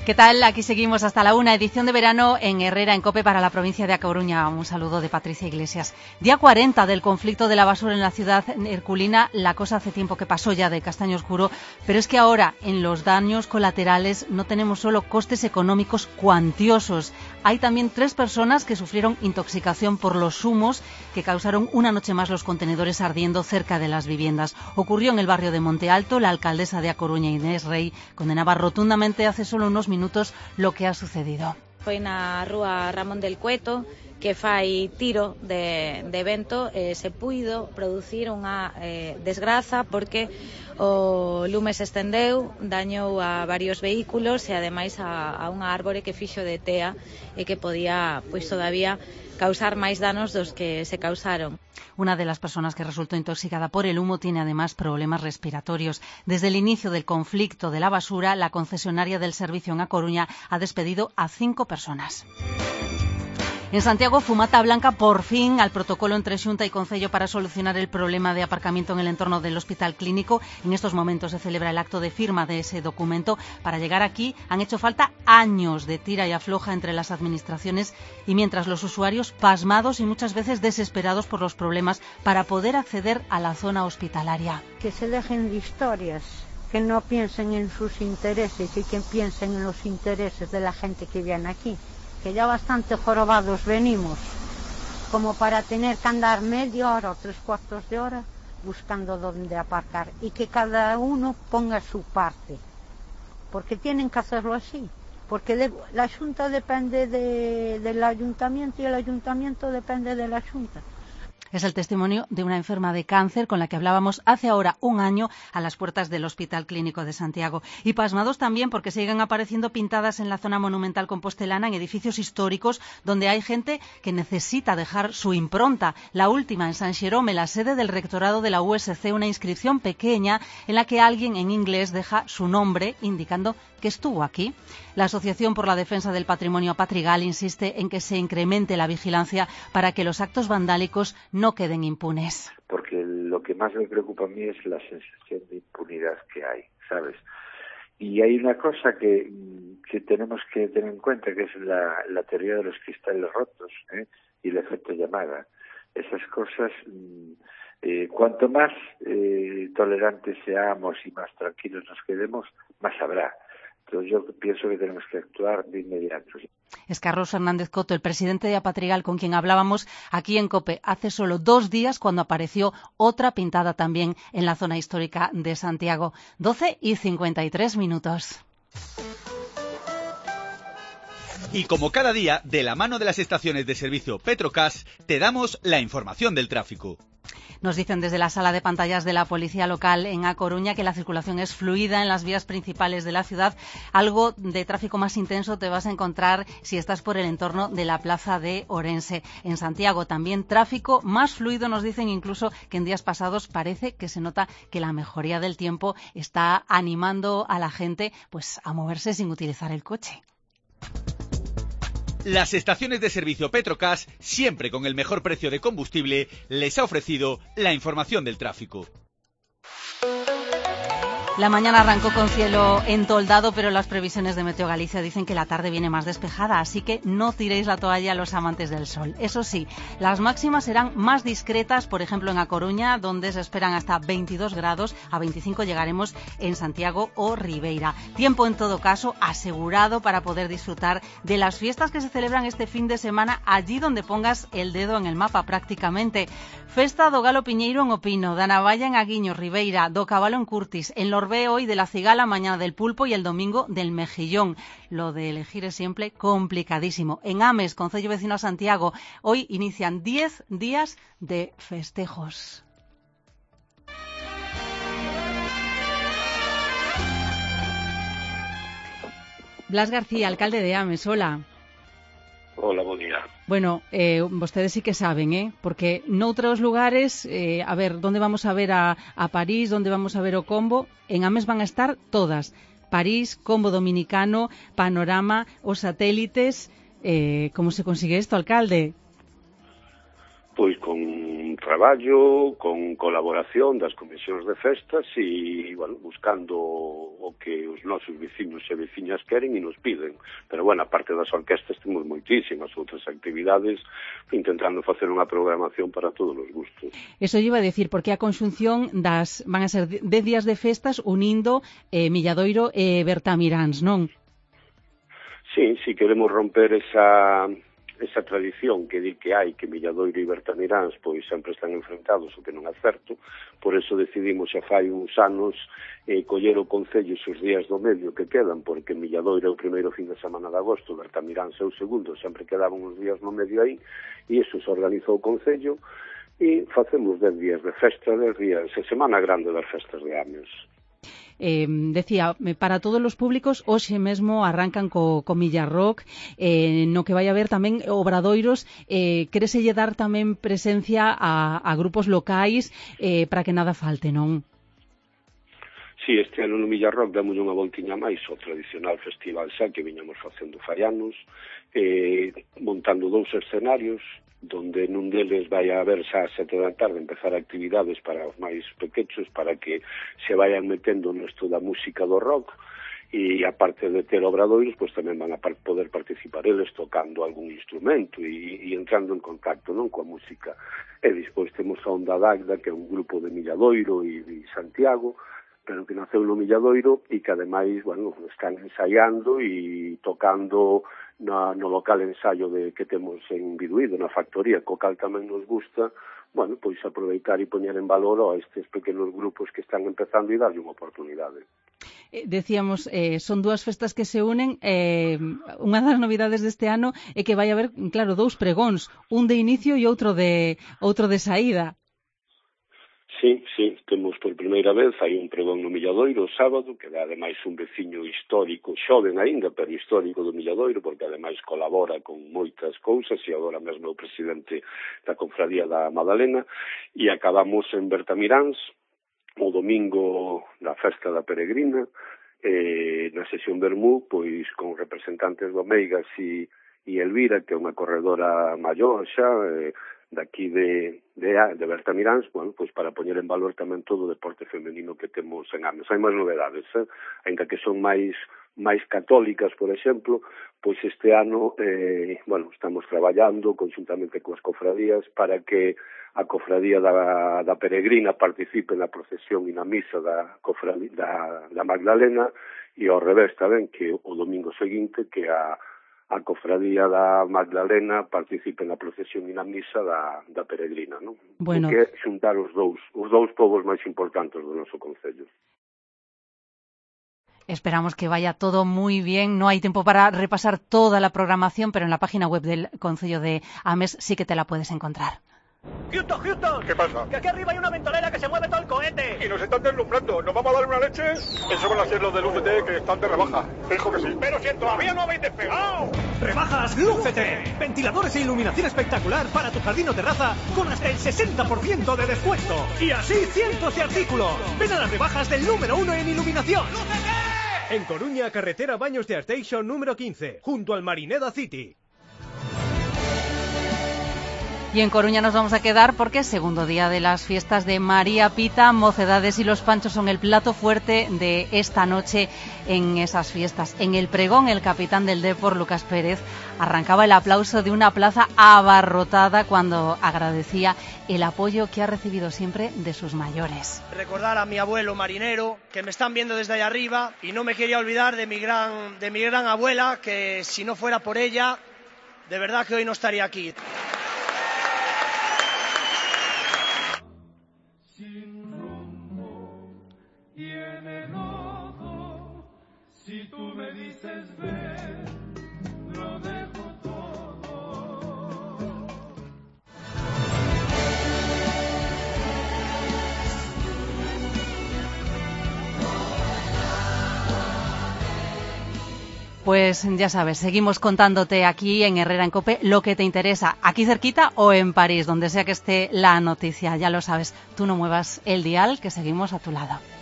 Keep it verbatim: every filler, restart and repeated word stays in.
¿Qué tal? Aquí seguimos hasta la una, edición de verano en Herrera, en COPE para la provincia de A Coruña. Un saludo de Patricia Iglesias. Día cuarenta del conflicto de la basura en la ciudad herculina. La cosa hace tiempo que pasó ya de castaño oscuro, pero es que ahora en los daños colaterales no tenemos solo costes económicos cuantiosos. Hay también tres personas que sufrieron intoxicación por los humos que causaron una noche más los contenedores ardiendo cerca de las viviendas. Ocurrió en el barrio de Monte Alto. La alcaldesa de A Coruña, Inés Rey, condenaba rotundamente hace solo unos minutos minutos lo que ha sucedido. Foi na rúa Ramón del Cueto, que fai tiro de, de vento, eh, se puido producir unha eh, desgraza porque o lume se estendeu, dañou a varios vehículos e ademais a, a unha árbore que fixo de tea e que podía, pois todavía, causar máis danos dos que se causaron. Una de las personas que resultó intoxicada por el humo tiene además problemas respiratorios. Desde el inicio del conflicto de la basura, la concesionaria del servicio en A Coruña ha despedido a cinco personas. En Santiago, fumata blanca por fin al protocolo entre Xunta y Concello para solucionar el problema de aparcamiento en el entorno del Hospital Clínico. En estos momentos se celebra el acto de firma de ese documento. Para llegar aquí han hecho falta años de tira y afloja entre las administraciones y mientras los usuarios pasmados y muchas veces desesperados por los problemas para poder acceder a la zona hospitalaria. Que se dejen de historias, que no piensen en sus intereses y que piensen en los intereses de la gente que viene aquí. Que ya bastante jorobados venimos, como para tener que andar media hora o tres cuartos de hora buscando dónde aparcar y que cada uno ponga su parte, porque tienen que hacerlo así, porque de, la Xunta depende de, del Ayuntamiento y el Ayuntamiento depende de la Xunta. Es el testimonio de una enferma de cáncer con la que hablábamos hace ahora un año a las puertas del Hospital Clínico de Santiago. Y pasmados también porque siguen apareciendo pintadas en la zona monumental compostelana en edificios históricos donde hay gente que necesita dejar su impronta. La última en San Xerome, la sede del rectorado de la U S C, una inscripción pequeña en la que alguien en inglés deja su nombre indicando que estuvo aquí. La Asociación por la Defensa del Patrimonio Patrigal insiste en que se incremente la vigilancia para que los actos vandálicos no queden impunes. Porque lo que más me preocupa a mí es la sensación de impunidad que hay, ¿sabes? Y hay una cosa que, que tenemos que tener en cuenta, que es la, la teoría de los cristales rotos, ¿eh? Y el efecto llamada. Esas cosas, eh, cuanto más eh, tolerantes seamos y más tranquilos nos quedemos, más habrá. Entonces yo pienso que tenemos que actuar de inmediato. Es Carlos Fernández Coto, el presidente de Apatrigal, con quien hablábamos aquí en COPE hace solo dos días cuando apareció otra pintada también en la zona histórica de Santiago. doce y cincuenta y tres minutos. Y como cada día, de la mano de las estaciones de servicio Petrocas, te damos la información del tráfico. Nos dicen desde la sala de pantallas de la Policía Local en A Coruña que la circulación es fluida en las vías principales de la ciudad. Algo de tráfico más intenso te vas a encontrar si estás por el entorno de la Plaza de Orense. En Santiago también tráfico más fluido, nos dicen incluso que en días pasados parece que se nota que la mejoría del tiempo está animando a la gente pues a moverse sin utilizar el coche. Las estaciones de servicio Petrocas, siempre con el mejor precio de combustible, les ha ofrecido la información del tráfico. La mañana arrancó con cielo entoldado, pero las previsiones de Meteo Galicia dicen que la tarde viene más despejada, así que no tiréis la toalla a los amantes del sol. Eso sí, las máximas serán más discretas, por ejemplo en A Coruña, donde se esperan hasta veintidós grados, a veinticinco llegaremos en Santiago o Ribeira. Tiempo en todo caso asegurado para poder disfrutar de las fiestas que se celebran este fin de semana allí donde pongas el dedo en el mapa prácticamente. Festa do Galo Piñeiro en Opino, da Navalla en Aguiño, Ribeira, do Cabalo en Curtis, en Lorbé hoy de la Cigala, mañana del Pulpo y el domingo del Mejillón. Lo de elegir es siempre complicadísimo. En Ames, concello vecino a Santiago, hoy inician diez días de festejos. Blas García, alcalde de Ames, hola. Hola, buen día. Bueno, eh, vostedes sí que saben, ¿eh? Porque noutros lugares, eh, a ver, ¿dónde vamos a ver a, a París? ¿Dónde vamos a ver o Combo? En Ames van a estar todas. París, Combo Dominicano, Panorama, os satélites. Eh, ¿Cómo se consigue esto, alcalde? pois con traballo, con colaboración das comisións de festas e, bueno, buscando o que os nosos veciños e veciñas queren e nos piden. Pero, bueno, aparte das orquestas temos moitísimas outras actividades intentando facer unha programación para todos os gustos. Eso iba a decir, porque a conxunción das van a ser dez días de festas unindo eh, Milladoiro e Bertamiráns, non? Sí, si queremos romper esa... esa tradición que di que hai que Milladoiro e Bertamiráns pois sempre están enfrentados, o que non é certo. Por eso decidimos xa fai uns anos eh, coller o Concello os días do medio que quedan, porque Milladoiro é o primeiro fin de semana de agosto, Bertamiráns é o segundo, sempre quedaban uns días no medio aí, e iso se organizou o Concello e facemos dez días de festa, dez días, a semana grande das festas de Amios. Eh, decía, para todos os públicos hoxe mesmo arrancan co, co Millarrock, eh, no que vai haber tamén obradoiros, eh, quereselle dar tamén presencia a, a grupos locais eh, para que nada falte, non? Sí, este ano no Millarrock damos unha voltiña máis ao tradicional festival xa que viñamos facendo fai anos, eh, montando dous escenarios, donde nun deles vai a haber xa a sete da tarde empezar actividades para os máis pequechos, para que se vayan metendo nesto da música do rock, e aparte de ter obradoiros, pois tamén van a poder participar eles tocando algún instrumento e, e entrando en contacto non coa música. E despois temos a Onda d'Agda, que é un grupo de Milladoiro e de Santiago, pero que naceu no Milladoiro e que ademais, bueno, están ensaiando e tocando na, no local ensaio de, que temos en Biduído, na factoría, co cal tamén nos gusta, bueno, pois aproveitar e poñer en valor a estes pequenos grupos que están empezando e darlle unha oportunidade. Eh, decíamos, eh, son dúas festas que se unen, eh, unha das novidades deste ano é que vai haber, claro, dous pregóns, un de inicio e outro de outro de saída. Sí, sí, temos por primeira vez, hai un pregón no Milladoiro o sábado, que é ademais un veciño histórico, xoven aínda, pero histórico do Milladoiro, porque ademais colabora con moitas cousas, e agora mesmo é o presidente da Confradía da Madalena, e acabamos en Bertamiráns, o domingo na festa da Peregrina, eh, na sesión Bermú, pois con representantes do Meigas e, e Elvira, que é unha corredora maior xa, eh, daqui de, de, de Bertamiráns, bueno, pois para poñer en valor tamén todo o deporte femenino que temos en Amios. Hai máis novedades, eh? Ainda que son máis máis católicas, por exemplo, pois este ano, eh, bueno, estamos traballando conjuntamente coas cofradías para que a cofradía da, da Peregrina participe na procesión e na misa da, cofradía, da, da Magdalena, e ao revés tamén, que o domingo seguinte, que a a cofradía da Magdalena participe na procesión e na misa da, da Peregrina, non? Bueno. Que é xuntar os dous, os dous povos máis importantes do noso concello. Esperamos que vaya todo muy bien. No hay tiempo para repasar toda la programación, pero en la página web del Concello de Ames sí que te la puedes encontrar. ¡Houston, Houston! ¿Qué pasa? Que aquí arriba hay una ventolera que se mueve todo el cohete. Y nos están deslumbrando. ¿Nos vamos a dar una leche? Eso van a ser los del U C T que están de rebaja. Fijo que sí. Pero si todavía no habéis despegado. Rebajas Lúcete. Ventiladores e iluminación espectacular para tu jardín o terraza con hasta el sesenta por ciento de descuento. Y así cientos de artículos. Ven a las rebajas del número uno en iluminación. ¡Lúcete! En Coruña, carretera Baños de Arteixo número quince, junto al Marineda City. Y en Coruña nos vamos a quedar porque es segundo día de las fiestas de María Pita. Mocedades y los Panchos son el plato fuerte de esta noche en esas fiestas. En el pregón, el capitán del Depor, Lucas Pérez, arrancaba el aplauso de una plaza abarrotada cuando agradecía el apoyo que ha recibido siempre de sus mayores. Recordar a mi abuelo marinero, que me están viendo desde allá arriba, y no me quería olvidar de mi gran, de mi gran abuela, que si no fuera por ella, de verdad que hoy no estaría aquí. Si tú me dices ven, lo dejo todo. Pues ya sabes, seguimos contándote aquí en Herrera en Cope lo que te interesa, aquí cerquita o en París, donde sea que esté la noticia. Ya lo sabes, tú no muevas el dial, que seguimos a tu lado.